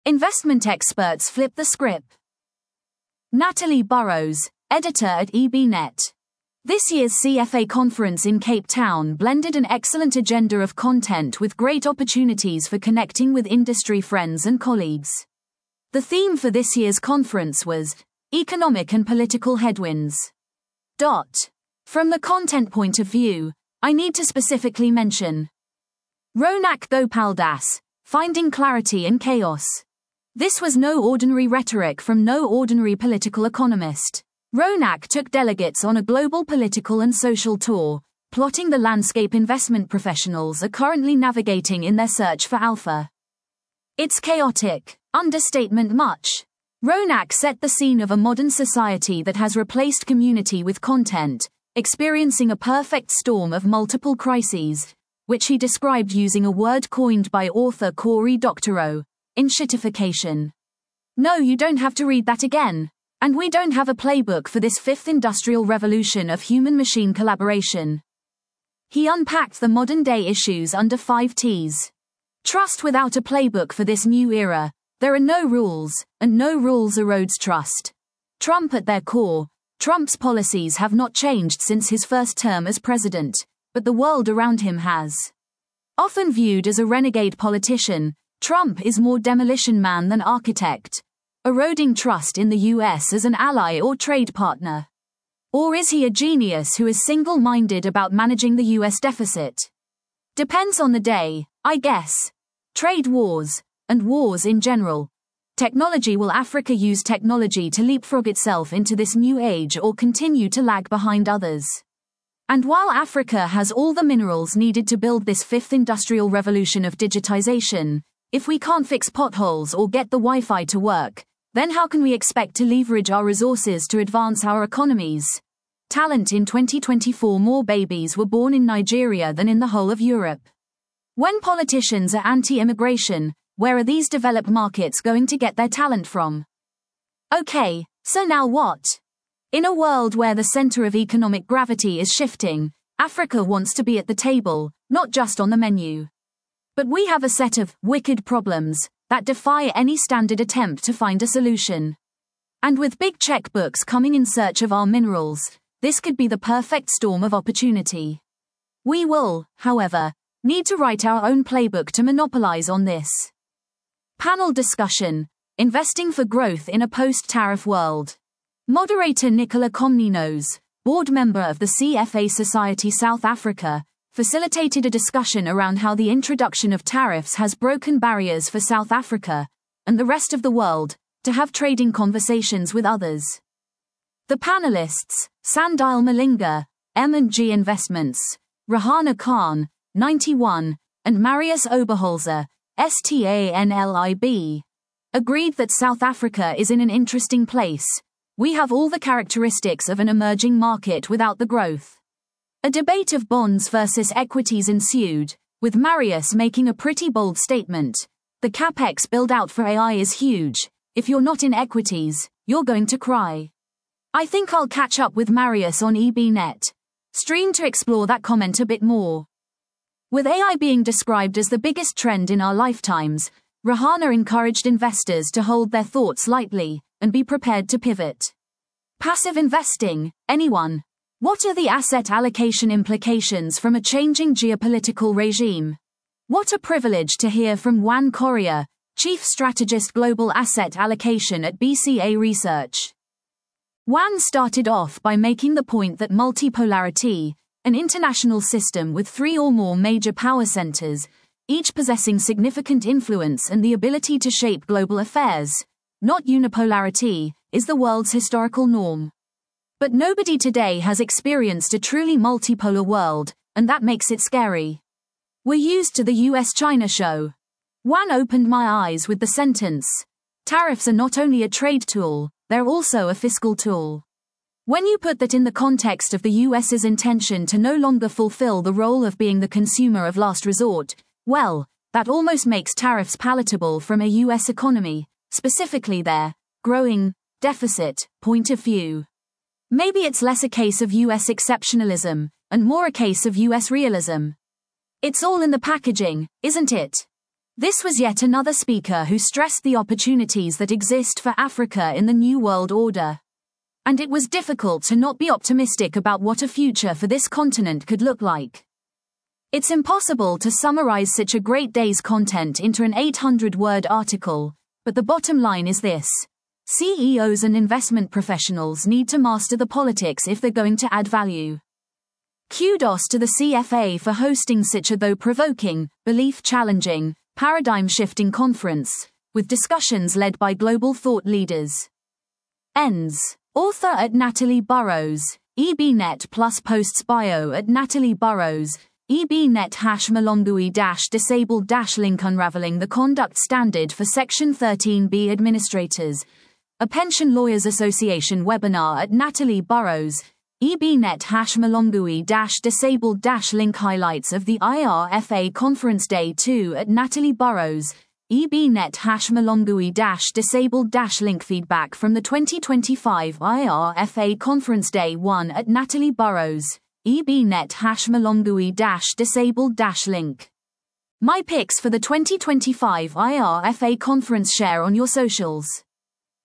Investment experts flip the script. Natalie Burrows, editor at EBNet. This year's CFA conference in Cape Town blended an excellent agenda of content with great opportunities for connecting with industry friends and colleagues. The theme for this year's conference was Economic and Political Headwinds. From the content point of view, I need to specifically mention Ronak Gopaldas, Finding Clarity in Chaos. This was no ordinary rhetoric from no ordinary political economist. Ronak took delegates on a global political and social tour, plotting the landscape investment professionals are currently navigating in their search for alpha. It's chaotic, understatement much. Ronak set the scene of a modern society that has replaced community with content, experiencing a perfect storm of multiple crises, which he described using a word coined by author Cory Doctorow, enshittification. No, you don't have to read that again. And we don't have a playbook for this fifth industrial revolution of human-machine collaboration. He unpacked the modern-day issues under 5 T's. Trust without a playbook for this new era. There are no rules, and no rules erodes trust. Trump at their core. Trump's policies have not changed since his first term as president, but the world around him has. Often viewed as a renegade politician, Trump is more demolition man than architect, eroding trust in the US as an ally or trade partner. Or is he a genius who is single-minded about managing the US deficit? Depends on the day, I guess. Trade wars, and wars in general. Technology. Will Africa use technology to leapfrog itself into this new age or continue to lag behind others? And while Africa has all the minerals needed to build this fifth industrial revolution of digitization, if we can't fix potholes or get the Wi-Fi to work, then how can we expect to leverage our resources to advance our economies? Talent. In 2024, more babies were born in Nigeria than in the whole of Europe. When politicians are anti-immigration, where are these developed markets going to get their talent from? Okay, so now what? In a world where the center of economic gravity is shifting, Africa wants to be at the table, not just on the menu. But we have a set of wicked problems that defy any standard attempt to find a solution. And with big checkbooks coming in search of our minerals, this could be the perfect storm of opportunity. We will, however, need to write our own playbook to monopolize on this. Panel discussion: Investing for Growth in a Post-Tariff World. Moderator Nicola Komnenos, board member of the CFA Society South Africa, facilitated a discussion around how the introduction of tariffs has broken barriers for South Africa, and the rest of the world, to have trading conversations with others. The panelists, Sandile Malinga, M&G Investments, Rahana Khan, 91, and Marius Oberholzer, STANLIB, agreed that South Africa is in an interesting place. We have all the characteristics of an emerging market without the growth. A debate of bonds versus equities ensued, with Marius making a pretty bold statement. The capex build-out for AI is huge. If you're not in equities, you're going to cry. I think I'll catch up with Marius on EBNet stream to explore that comment a bit more. With AI being described as the biggest trend in our lifetimes, Rahana encouraged investors to hold their thoughts lightly and be prepared to pivot. Passive investing, anyone? What are the asset allocation implications from a changing geopolitical regime? What a privilege to hear from Juan Correa, Chief Strategist Global Asset Allocation at BCA Research. Juan started off by making the point that multipolarity, an international system with 3 or more major power centers, each possessing significant influence and the ability to shape global affairs, not unipolarity, is the world's historical norm. But nobody today has experienced a truly multipolar world, and that makes it scary. We're used to the US-China show. Juan opened my eyes with the sentence, "Tariffs are not only a trade tool, they're also a fiscal tool." When you put that in the context of the US's intention to no longer fulfill the role of being the consumer of last resort, well, that almost makes tariffs palatable from a US economy, specifically their growing deficit point of view. Maybe it's less a case of US exceptionalism, and more a case of US realism. It's all in the packaging, isn't it? This was yet another speaker who stressed the opportunities that exist for Africa in the New World Order. And it was difficult to not be optimistic about what a future for this continent could look like. It's impossible to summarize such a great day's content into an 800-word article, but the bottom line is this. CEOs and investment professionals need to master the politics if they're going to add value. Kudos to the CFA for hosting such a thought-provoking, belief-challenging, paradigm-shifting conference, with discussions led by global thought leaders. Ends. Author at Natalie Burrows, EBNet plus posts bio at Natalie Burrows, EBNet #Malongui disabled link unraveling the conduct standard for Section 13B administrators. A Pension Lawyers Association webinar at Natalie Burrows, EBNet #Malongui disabled link highlights of the IRFA Conference Day 2 at Natalie Burrows, EBNet #Malongui disabled link feedback from the 2025 IRFA Conference Day 1 at Natalie Burrows, EBNet #Malongui disabled link. My picks for the 2025 IRFA conference share on your socials.